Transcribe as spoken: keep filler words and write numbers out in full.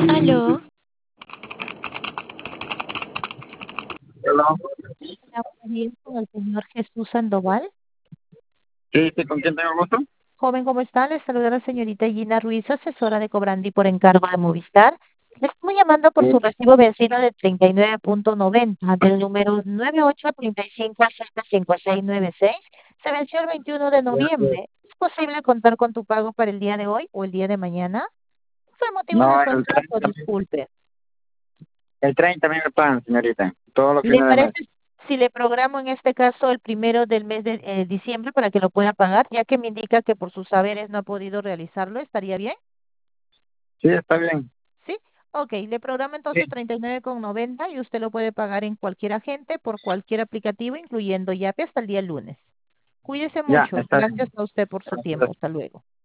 Aló, Hola. hola, buenos días con el señor Jesús Sandoval. Sí, sí, ¿con quién tengo el gusto? Joven, ¿cómo está? Le saluda la señorita Gina Ruiz, asesora de Cobrandi por encargo de Movistar. Le estoy llamando por su Sí. recibo vencido de treinta y nueve punto noventa del número nueve ocho tres cinco siete cinco seis nueve seis. Se venció el veintiuno de noviembre. ¿Es posible contar con tu pago para el día de hoy o el día de mañana? Fue motivo de No, su el atraso, treinta, disculpe. el treinta a mí me pagan, señorita, todos los ¿Le fines de mes. parece si le programo en este caso el primero del mes de eh, diciembre para que lo pueda pagar, ya que me indica que por sus saberes no ha podido realizarlo? ¿Estaría bien? Sí, está bien. ¿Sí? Ok, le programo Sí. entonces treinta y nueve con noventa y usted lo puede pagar en cualquier agente, por cualquier aplicativo, incluyendo Yape hasta el día lunes. Cuídese Ya, mucho. está bien. Gracias a usted por su tiempo. Gracias. Hasta luego.